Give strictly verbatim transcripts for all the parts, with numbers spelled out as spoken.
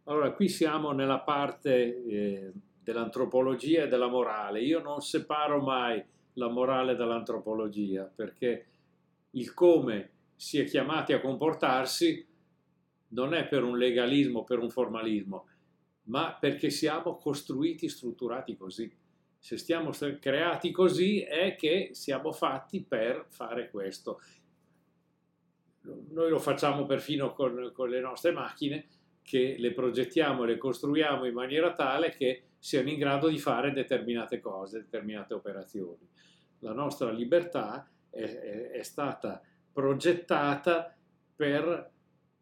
Allora, qui siamo nella parte eh, dell'antropologia e della morale. Io non separo mai la morale dall'antropologia, perché il come si è chiamati a comportarsi non è per un legalismo, per un formalismo, ma perché siamo costruiti, strutturati così. Se stiamo creati così è che siamo fatti per fare questo. Noi lo facciamo perfino con, con le nostre macchine, che le progettiamo e le costruiamo in maniera tale che siano in grado di fare determinate cose, determinate operazioni. La nostra libertà è, è, è stata progettata per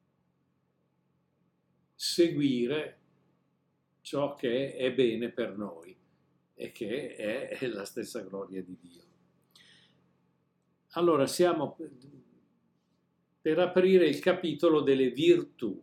seguire ciò che è bene per noi e che è la stessa gloria di Dio. Allora siamo per aprire il capitolo delle virtù.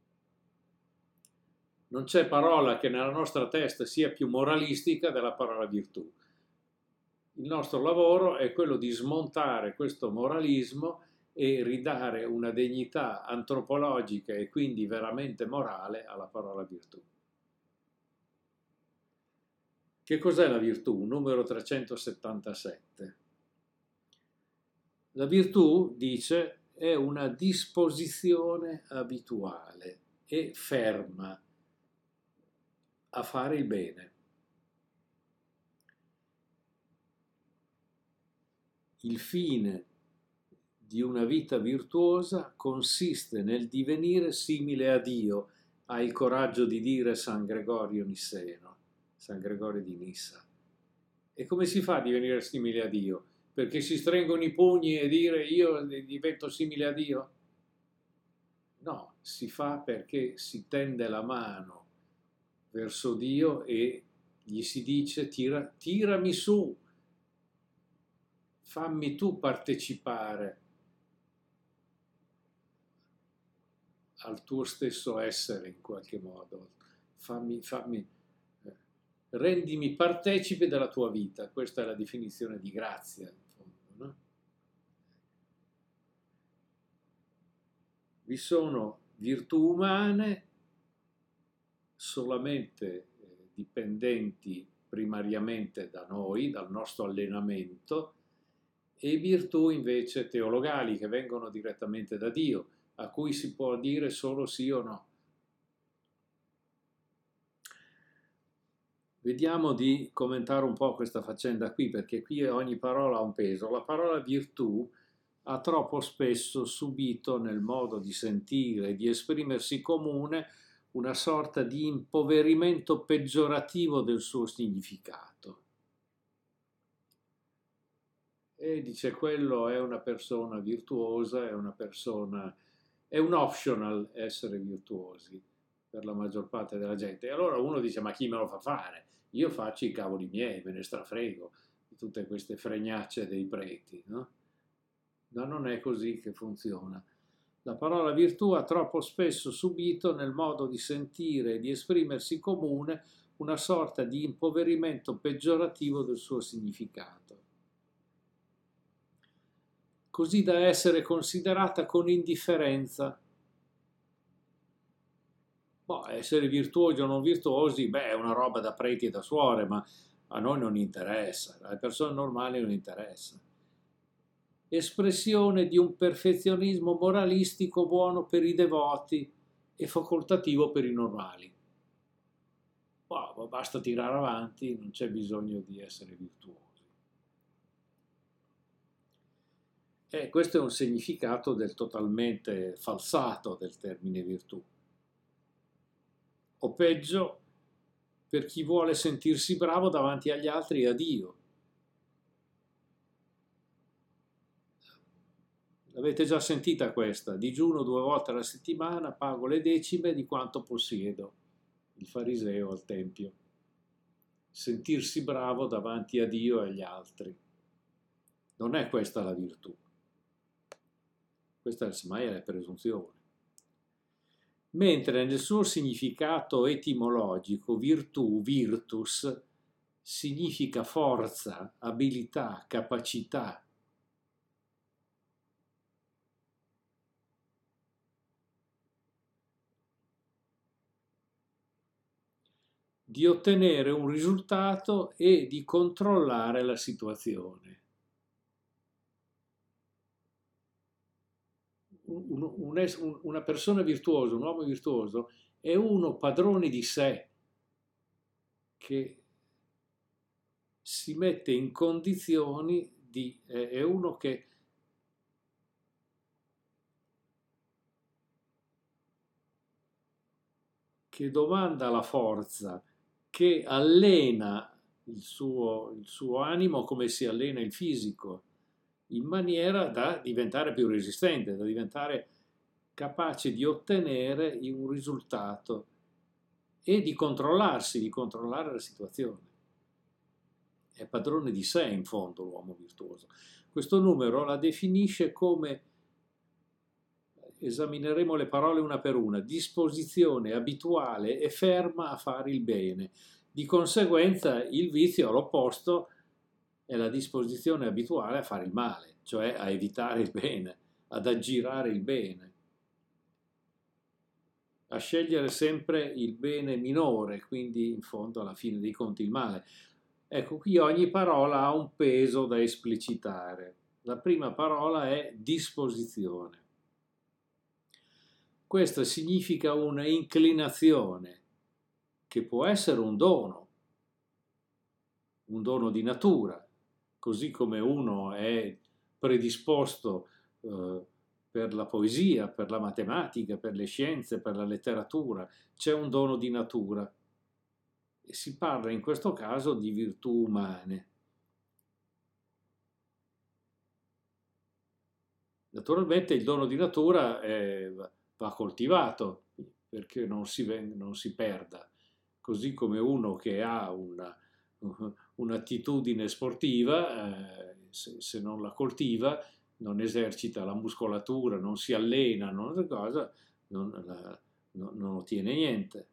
Non c'è parola che nella nostra testa sia più moralistica della parola virtù. Il nostro lavoro è quello di smontare questo moralismo e ridare una dignità antropologica e quindi veramente morale alla parola virtù. Che cos'è la virtù? Numero trecentosettantasette. La virtù, dice, è una disposizione abituale e ferma a fare il bene. Il fine di una vita virtuosa consiste nel divenire simile a Dio, ha il coraggio di dire San Gregorio Nisseno, San Gregorio di Nissa. E come si fa a divenire simile a Dio? Perché si stringono i pugni e dire io divento simile a Dio? No, si fa perché si tende la mano verso Dio e gli si dice tira, tirami su, fammi tu partecipare al tuo stesso essere in qualche modo, fammi, fammi, eh, rendimi partecipe della tua vita. Questa è la definizione di grazia, in fondo, no? Vi sono virtù umane solamente eh, dipendenti primariamente da noi, dal nostro allenamento, e virtù invece teologali che vengono direttamente da Dio, a cui si può dire solo sì o no. Vediamo di commentare un po' questa faccenda qui, perché qui ogni parola ha un peso. La parola virtù ha troppo spesso subito nel modo di sentire e di esprimersi comune una sorta di impoverimento peggiorativo del suo significato. E dice quello è una persona virtuosa, è una persona, è un optional essere virtuosi per la maggior parte della gente. E allora uno dice ma chi me lo fa fare? Io faccio i cavoli miei, me ne strafrego di tutte queste fregnacce dei preti, no? Ma non è così che funziona. La parola virtù ha troppo spesso subito nel modo di sentire e di esprimersi comune una sorta di impoverimento peggiorativo del suo significato, così da essere considerata con indifferenza. Boh, essere virtuosi o non virtuosi, beh, è una roba da preti e da suore, ma a noi non interessa, alle persone normali non interessa. Espressione di un perfezionismo moralistico buono per i devoti e facoltativo per i normali. Boh, basta tirare avanti, non c'è bisogno di essere virtuosi. E questo è un significato del totalmente falsato del termine virtù. O peggio, per chi vuole sentirsi bravo davanti agli altri e a Dio. L'avete già sentita questa? Digiuno due volte alla settimana, pago le decime di quanto possiedo. Il fariseo al Tempio. Sentirsi bravo davanti a Dio e agli altri. Non è questa la virtù. Questa semmai è la presunzione. Mentre nel suo significato etimologico virtù, virtus, significa forza, abilità, capacità. di ottenere un risultato e di controllare la situazione. Un, un, una persona virtuosa, un uomo virtuoso, è uno padrone di sé, che si mette in condizioni di... Eh, è uno che che domanda la forza, che allena il suo, il suo animo come si allena il fisico, in maniera da diventare più resistente, da diventare capace di ottenere un risultato e di controllarsi, di controllare la situazione. È padrone di sé in fondo l'uomo virtuoso. Questo numero la definisce come, esamineremo le parole una per una, disposizione abituale e ferma a fare il bene. Di conseguenza il vizio all'opposto è la disposizione abituale a fare il male, cioè a evitare il bene, ad aggirare il bene, a scegliere sempre il bene minore, quindi in fondo alla fine dei conti il male. Ecco, qui ogni parola ha un peso da esplicitare. La prima parola è disposizione. Questo significa una inclinazione, che può essere un dono, un dono di natura, così come uno è predisposto eh, per la poesia, per la matematica, per le scienze, per la letteratura, c'è un dono di natura. E si parla in questo caso di virtù umane. Naturalmente il dono di natura è, va coltivato perché non si, non si perda, così come uno che ha una, un'attitudine sportiva, eh, se, se non la coltiva, non esercita la muscolatura, non si allena, non, cosa, non, la, non, non ottiene niente.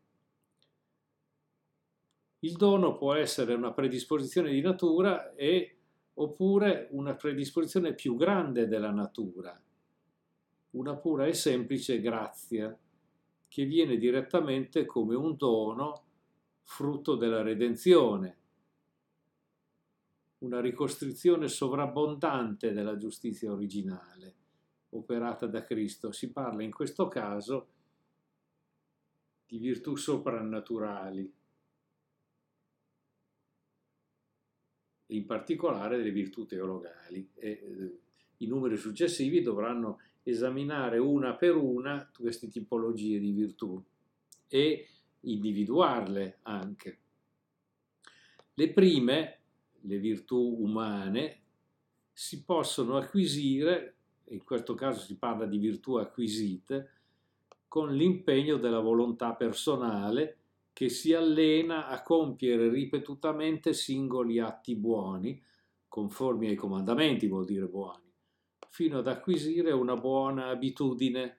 Il dono può essere una predisposizione di natura e, oppure una predisposizione più grande della natura, una pura e semplice grazia che viene direttamente come un dono frutto della redenzione, una ricostruzione sovrabbondante della giustizia originale operata da Cristo. Si parla in questo caso di virtù soprannaturali, in particolare delle virtù teologali. E, eh, i numeri successivi dovranno esaminare una per una queste tipologie di virtù e individuarle anche. Le prime, le virtù umane, si possono acquisire, in questo caso si parla di virtù acquisite, con l'impegno della volontà personale che si allena a compiere ripetutamente singoli atti buoni, conformi ai comandamenti, vuol dire buoni, fino ad acquisire una buona abitudine.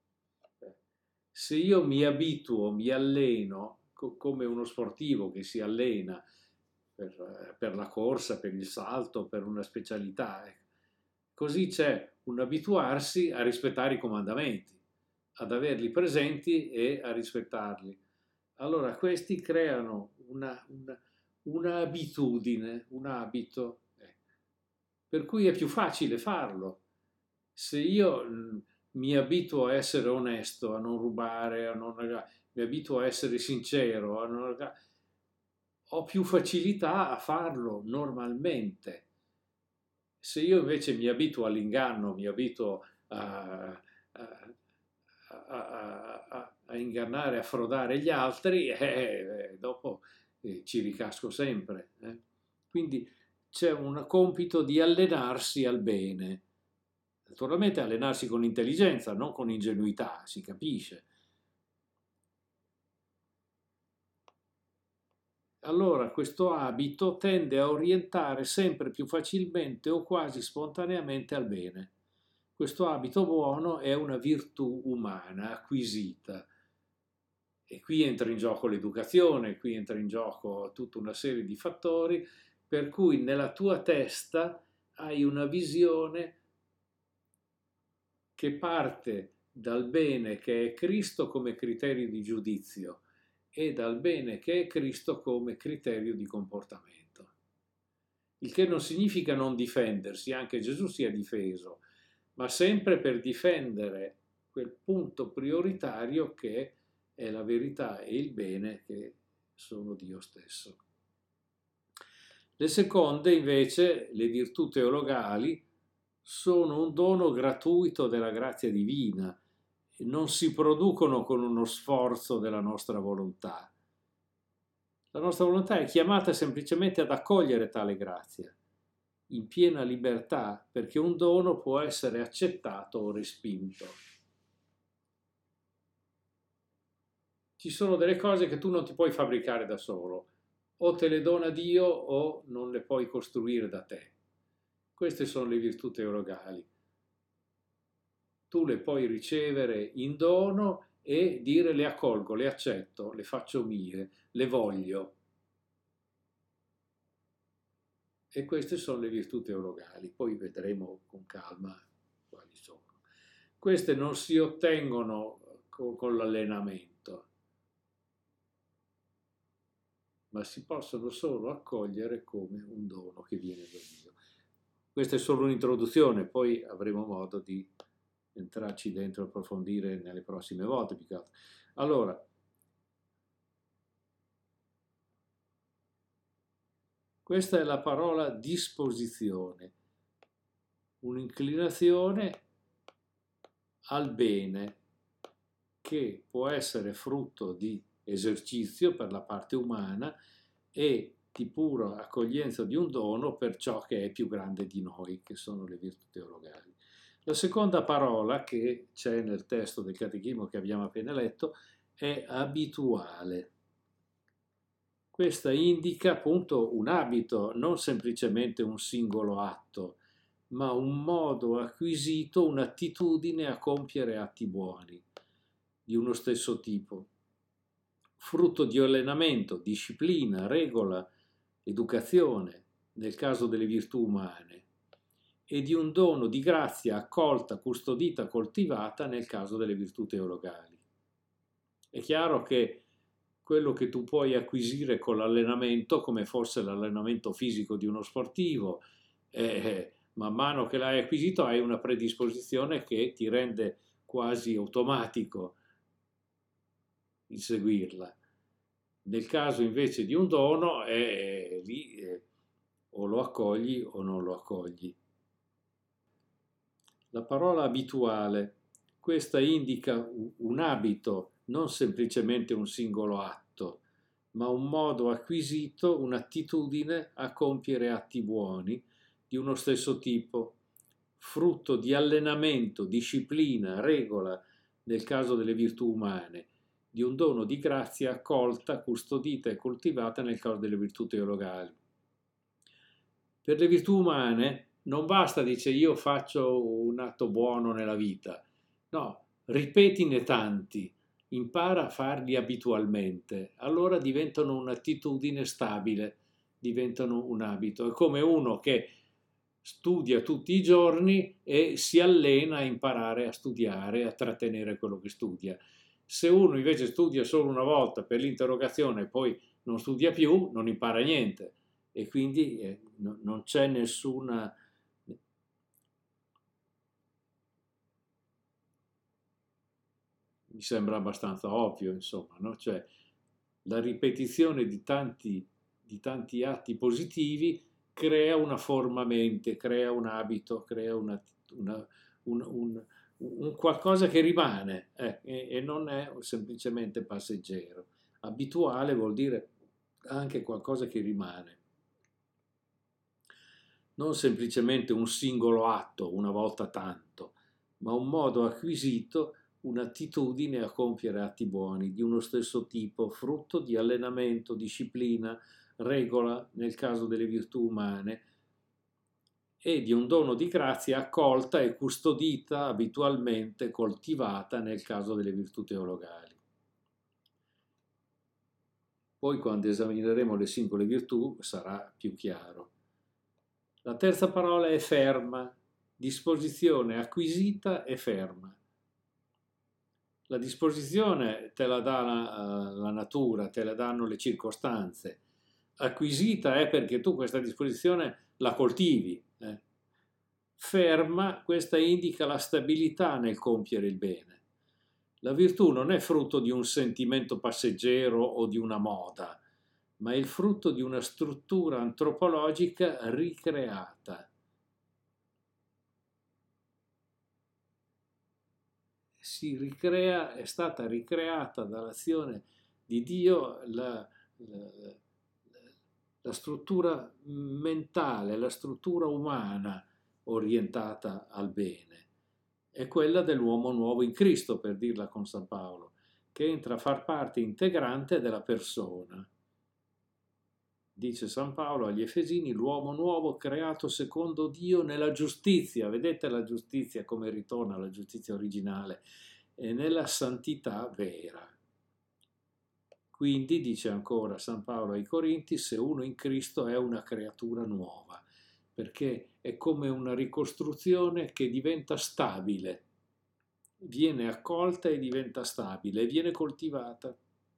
Se io mi abituo, mi alleno, co- come uno sportivo che si allena per, per la corsa, per il salto, per una specialità, ecco. Così c'è un abituarsi a rispettare i comandamenti, ad averli presenti e a rispettarli. Allora questi creano una, una, una abitudine, un abito, eh, per cui è più facile farlo. Se io mh, mi abituo a essere onesto, a non rubare, a non, mi abituo a essere sincero, a non, ho più facilità a farlo normalmente. Se io invece mi abituo all'inganno, mi abituo a, a, a, a, a ingannare, a frodare gli altri, eh, dopo eh, ci ricasco sempre. Eh. Quindi c'è un compito di allenarsi al bene. Naturalmente allenarsi con intelligenza, non con ingenuità, si capisce. Allora questo abito tende a orientare sempre più facilmente o quasi spontaneamente al bene. Questo abito buono è una virtù umana acquisita. E qui entra in gioco l'educazione, qui entra in gioco tutta una serie di fattori per cui nella tua testa hai una visione che parte dal bene che è Cristo come criterio di giudizio e dal bene che è Cristo come criterio di comportamento. Il che non significa non difendersi, anche Gesù si è difeso, ma sempre per difendere quel punto prioritario che è la verità e il bene che sono Dio stesso. Le seconde, invece, le virtù teologali, sono un dono gratuito della grazia divina, non si producono con uno sforzo della nostra volontà. La nostra volontà è chiamata semplicemente ad accogliere tale grazia, in piena libertà, perché un dono può essere accettato o respinto. Ci sono delle cose che tu non ti puoi fabbricare da solo, o te le dona Dio o non le puoi costruire da te. Queste sono le virtù teologali. Tu le puoi ricevere in dono e dire le accolgo, le accetto, le faccio mie, le voglio. E queste sono le virtù teologali, poi vedremo con calma quali sono. Queste non si ottengono con, con l'allenamento, ma si possono solo accogliere come un dono che viene da Dio. Questa è solo un'introduzione, poi avremo modo di entrarci dentro e approfondire nelle prossime volte. Allora, questa è la parola disposizione, un'inclinazione al bene che può essere frutto di esercizio per la parte umana e di pura accoglienza di un dono per ciò che è più grande di noi, che sono le virtù teologali. La seconda parola che c'è nel testo del Catechismo che abbiamo appena letto è abituale. Questa indica appunto un abito, non semplicemente un singolo atto, ma un modo acquisito, un'attitudine a compiere atti buoni di uno stesso tipo, frutto di allenamento, disciplina, regola, educazione, nel caso delle virtù umane, e di un dono di grazia accolta, custodita, coltivata nel caso delle virtù teologali. È chiaro che quello che tu puoi acquisire con l'allenamento, come fosse l'allenamento fisico di uno sportivo, eh, man mano che l'hai acquisito hai una predisposizione che ti rende quasi automatico il seguirla. Nel caso invece di un dono, è lì eh, o lo accogli o non lo accogli. La parola abituale, questa indica un abito, non semplicemente un singolo atto, ma un modo acquisito, un'attitudine a compiere atti buoni di uno stesso tipo, frutto di allenamento, disciplina, regola, nel caso delle virtù umane, di un dono di grazia accolta, custodita e coltivata nel caso delle virtù teologali. Per le virtù umane non basta, dice, io faccio un atto buono nella vita. No, ripetine tanti, impara a farli abitualmente, allora diventano un'attitudine stabile, diventano un abito. È come uno che studia tutti i giorni e si allena a imparare a studiare, a trattenere quello che studia. Se uno invece studia solo una volta per l'interrogazione e poi non studia più, non impara niente e quindi eh, no, non c'è nessuna... Mi sembra abbastanza ovvio, insomma, no? Cioè la ripetizione di tanti, di tanti atti positivi crea una forma mente, crea un abito, crea una, una, un, un, un qualcosa che rimane eh, e, e non è semplicemente passeggero. Abituale vuol dire anche qualcosa che rimane. Non semplicemente un singolo atto, una volta tanto, ma un modo acquisito, un'attitudine a compiere atti buoni di uno stesso tipo, frutto di allenamento, disciplina, regola nel caso delle virtù umane e di un dono di grazia accolta e custodita abitualmente, coltivata nel caso delle virtù teologali. Poi quando esamineremo le singole virtù sarà più chiaro. La terza parola è ferma, disposizione acquisita e ferma. La disposizione te la dà la, la natura, te la danno le circostanze. Acquisita è perché tu questa disposizione la coltivi. eh. Ferma, questa indica la stabilità nel compiere il bene. La virtù non è frutto di un sentimento passeggero o di una moda, ma è il frutto di una struttura antropologica ricreata. Si ricrea, è stata ricreata dall'azione di Dio la, la, la struttura mentale, la struttura umana orientata al bene. È quella dell'uomo nuovo in Cristo, per dirla con San Paolo, che entra a far parte integrante della persona. Dice San Paolo agli Efesini, l'uomo nuovo creato secondo Dio nella giustizia, vedete la giustizia come ritorna alla giustizia originale, e nella santità vera. Quindi, dice ancora San Paolo ai Corinti, se uno in Cristo è una creatura nuova, perché è come una ricostruzione che diventa stabile, viene accolta e diventa stabile, e viene coltivata.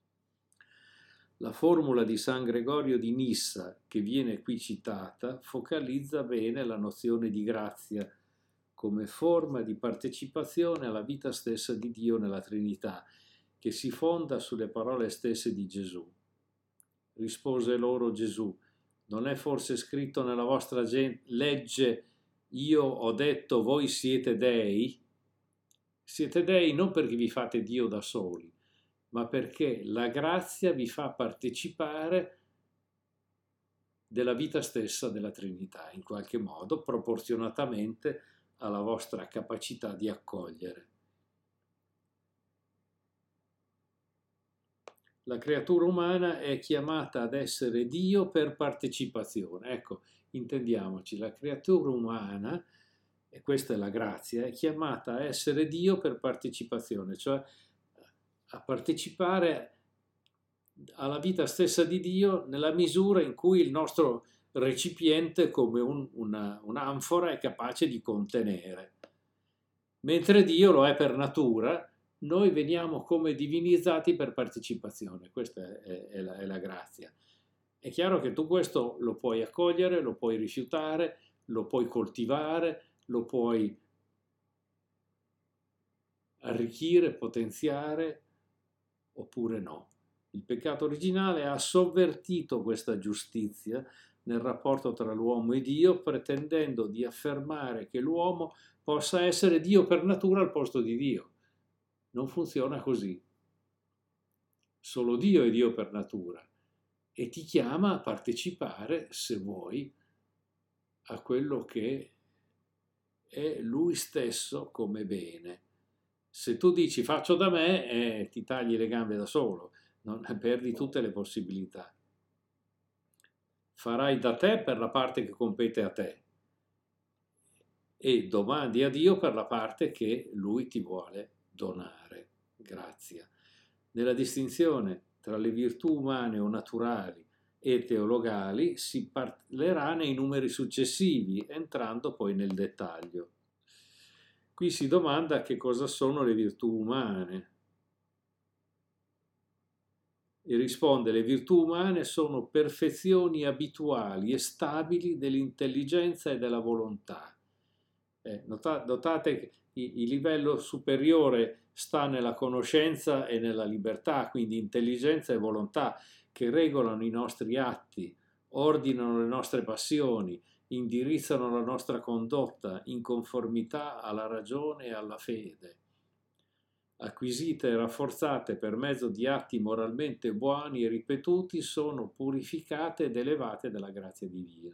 La formula di San Gregorio di Nissa, che viene qui citata, focalizza bene la nozione di grazia come forma di partecipazione alla vita stessa di Dio nella Trinità, che si fonda sulle parole stesse di Gesù. Rispose loro Gesù, non è forse scritto nella vostra legge, io ho detto voi siete dei? Siete dei non perché vi fate Dio da soli, ma perché la grazia vi fa partecipare della vita stessa della Trinità, in qualche modo, proporzionatamente alla vostra capacità di accogliere. La creatura umana è chiamata ad essere Dio per partecipazione. Ecco, intendiamoci, la creatura umana, e questa è la grazia, è chiamata a essere Dio per partecipazione, cioè a partecipare alla vita stessa di Dio nella misura in cui il nostro recipiente, come un, una, un'anfora, è capace di contenere. Mentre Dio lo è per natura, noi veniamo come divinizzati per partecipazione. Questa è, è, la, è la grazia. È chiaro che tu questo lo puoi accogliere, lo puoi rifiutare, lo puoi coltivare, lo puoi arricchire, potenziare, oppure no. Il peccato originale ha sovvertito questa giustizia nel rapporto tra l'uomo e Dio, pretendendo di affermare che l'uomo possa essere Dio per natura al posto di Dio. Non funziona così. Solo Dio è Dio per natura e ti chiama a partecipare, se vuoi, a quello che è Lui stesso come bene. Se tu dici faccio da me, eh, ti tagli le gambe da solo, non perdi tutte le possibilità. Farai da te per la parte che compete a te e domandi a Dio per la parte che Lui ti vuole donare. Grazia. Nella distinzione tra le virtù umane o naturali e teologali si parlerà nei numeri successivi, entrando poi nel dettaglio. Qui si domanda che cosa sono le virtù umane. E risponde: le virtù umane sono perfezioni abituali e stabili dell'intelligenza e della volontà. Eh, notate, notate che il livello superiore sta nella conoscenza e nella libertà, quindi intelligenza e volontà che regolano i nostri atti, ordinano le nostre passioni, indirizzano la nostra condotta in conformità alla ragione e alla fede. Acquisite e rafforzate per mezzo di atti moralmente buoni e ripetuti, sono purificate ed elevate dalla grazia divina.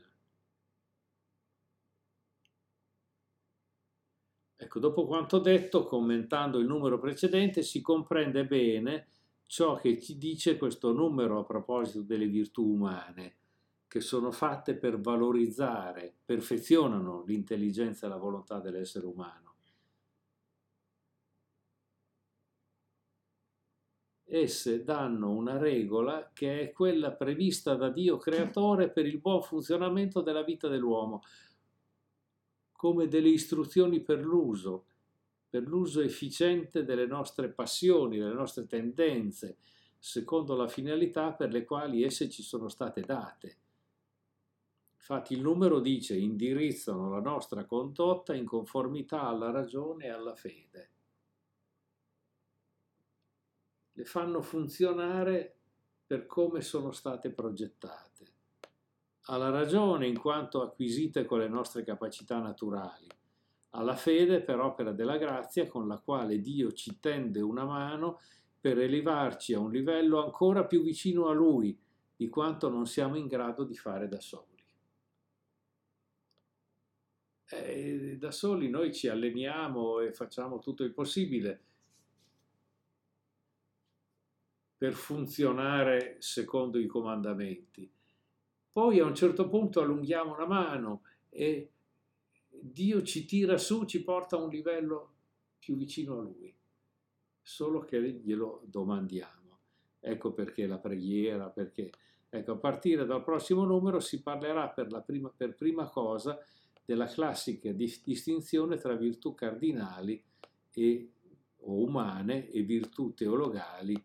Ecco, dopo quanto detto, commentando il numero precedente, si comprende bene ciò che ci dice questo numero a proposito delle virtù umane, che sono fatte per valorizzare, perfezionano l'intelligenza e la volontà dell'essere umano. Esse danno una regola che è quella prevista da Dio creatore per il buon funzionamento della vita dell'uomo, come delle istruzioni per l'uso, per l'uso efficiente delle nostre passioni, delle nostre tendenze, secondo la finalità per le quali esse ci sono state date. Infatti il numero dice: indirizzano la nostra condotta in conformità alla ragione e alla fede. Le fanno funzionare per come sono state progettate. Alla ragione in quanto acquisite con le nostre capacità naturali, alla fede per opera della grazia con la quale Dio ci tende una mano per elevarci a un livello ancora più vicino a Lui di quanto non siamo in grado di fare da soli. E da soli noi ci alleniamo e facciamo tutto il possibile per funzionare secondo i comandamenti. Poi a un certo punto allunghiamo una mano e Dio ci tira su, ci porta a un livello più vicino a Lui, solo che glielo domandiamo. Ecco perché la preghiera, perché ecco, a partire dal prossimo numero si parlerà per, la prima, per prima cosa della classica distinzione tra virtù cardinali e, o umane e virtù teologali.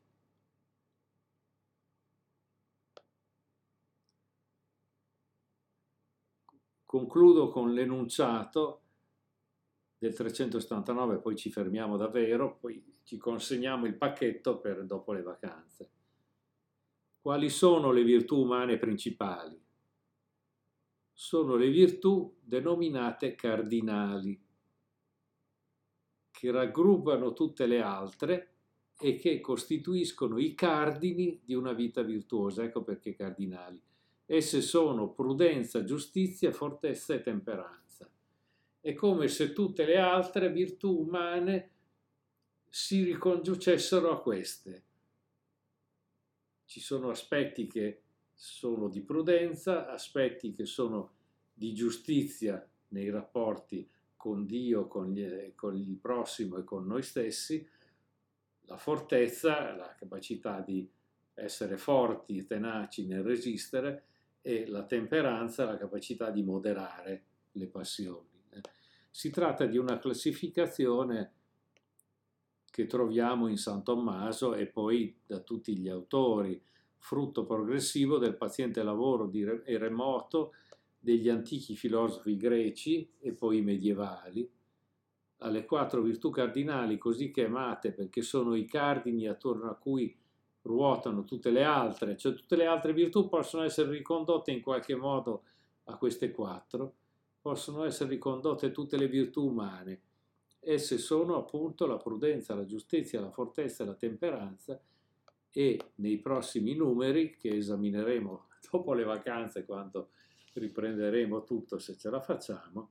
Concludo con l'enunciato del trecentosettantanove, poi ci fermiamo davvero, poi ci consegniamo il pacchetto per dopo le vacanze. Quali sono le virtù umane principali? Sono le virtù denominate cardinali, che raggruppano tutte le altre e che costituiscono i cardini di una vita virtuosa. Ecco perché cardinali. Esse sono prudenza, giustizia, fortezza e temperanza. È come se tutte le altre virtù umane si ricongiungessero a queste. Ci sono aspetti che sono di prudenza, aspetti che sono di giustizia nei rapporti con Dio, con, gli, con il prossimo e con noi stessi, la fortezza, la capacità di essere forti, tenaci nel resistere, e la temperanza, la capacità di moderare le passioni. Si tratta di una classificazione che troviamo in San Tommaso e poi da tutti gli autori, frutto progressivo del paziente lavoro di Eremoto, degli antichi filosofi greci e poi medievali, alle quattro virtù cardinali così chiamate perché sono i cardini attorno a cui ruotano tutte le altre, cioè tutte le altre virtù possono essere ricondotte in qualche modo a queste quattro, possono essere ricondotte tutte le virtù umane. Esse sono appunto la prudenza, la giustizia, la fortezza e la temperanza, e nei prossimi numeri che esamineremo dopo le vacanze, quando riprenderemo tutto se ce la facciamo,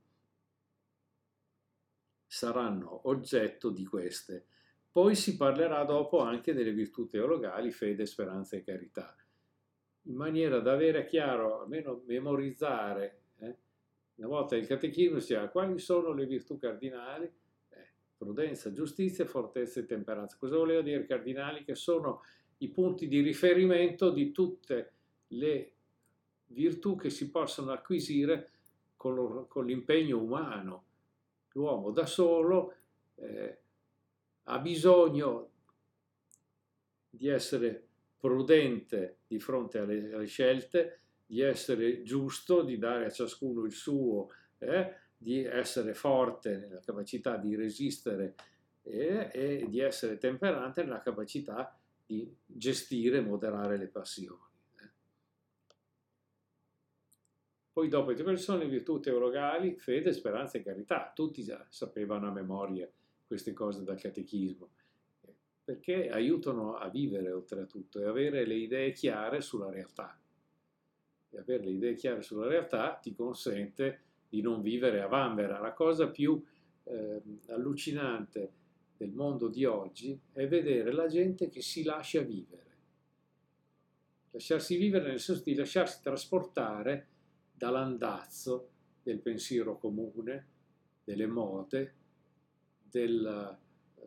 saranno oggetto di queste. Poi si parlerà dopo anche delle virtù teologali, fede, speranza e carità, in maniera da avere chiaro, almeno memorizzare, eh? Una volta il catechismo si ha quali sono le virtù cardinali, eh, prudenza, giustizia, fortezza e temperanza. Cosa voleva dire cardinali? Che sono i punti di riferimento di tutte le virtù che si possono acquisire con, con l'impegno umano. L'uomo da solo eh, ha bisogno di essere prudente di fronte alle, alle scelte, di essere giusto, di dare a ciascuno il suo, eh, di essere forte nella capacità di resistere eh, e di essere temperante nella capacità di gestire e moderare le passioni. Eh. Poi dopo ci sono le virtù teologali, fede, speranza e carità. Tutti già sapevano a memoria queste cose dal catechismo, perché aiutano a vivere oltretutto e avere le idee chiare sulla realtà. E avere le idee chiare sulla realtà ti consente di non vivere a vanvera. La cosa più eh, allucinante del mondo di oggi è vedere la gente che si lascia vivere. Lasciarsi vivere nel senso di lasciarsi trasportare dall'andazzo del pensiero comune, delle mode, del, eh,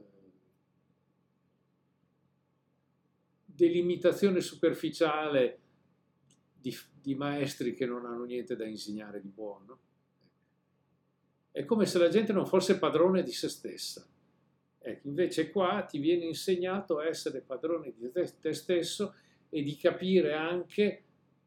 dell'imitazione superficiale di, di maestri che non hanno niente da insegnare di buono. È come se la gente non fosse padrone di se stessa. Ecco, invece qua ti viene insegnato a essere padrone di te, te stesso e di capire anche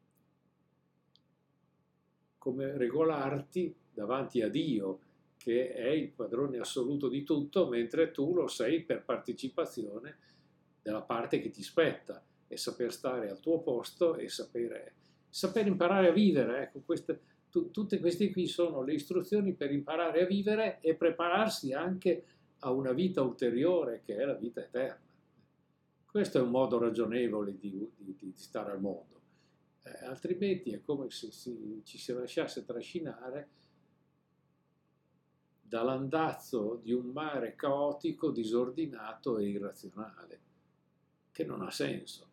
come regolarti davanti a Dio, che è il padrone assoluto di tutto, mentre tu lo sei per partecipazione della parte che ti spetta, e saper stare al tuo posto e sapere, saper imparare a vivere. Ecco, queste, tu, tutte queste qui sono le istruzioni per imparare a vivere e prepararsi anche a una vita ulteriore, che è la vita eterna. Questo è un modo ragionevole di, di, di stare al mondo. Eh, altrimenti è come se si, ci si lasciasse trascinare dall'andazzo di un mare caotico, disordinato e irrazionale, che non ha senso.